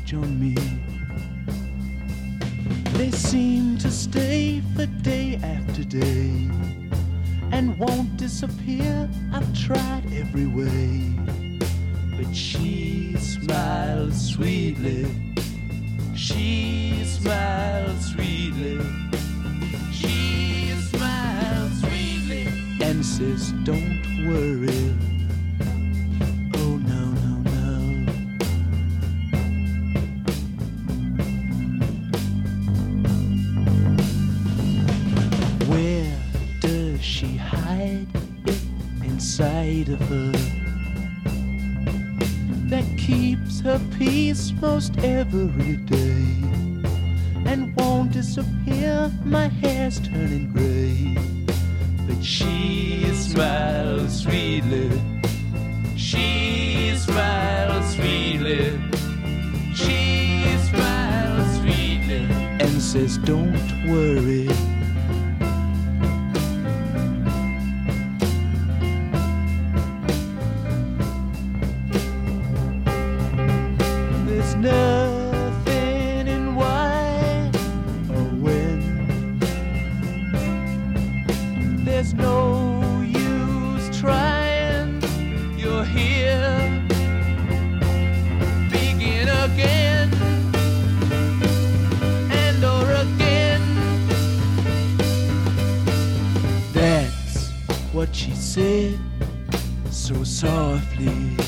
edge on me. They seem to stay for day after day and won't disappear. I've tried every way, but she smiles sweetly. She smiles sweetly. She smiles sweetly and says, "Don't worry." Oh no, no, no. Where does she hide it inside of her that keeps her peace most every day and won't disappear? My hair's turning gray, but she smiles sweetly. She smiles sweetly. She smiles sweetly and says, "Don't worry." There's nothing in why or when. There's no use trying. You're here. Begin again and or again. That's what she said so softly.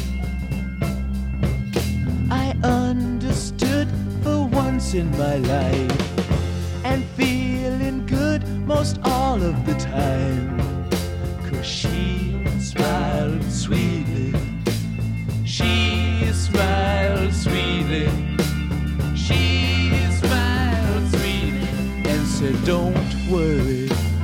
I understood for once in my life, and feeling good most all of the time, 'cause she smiled sweetly. She smiled sweetly. She smiled sweetly and said, "Don't worry."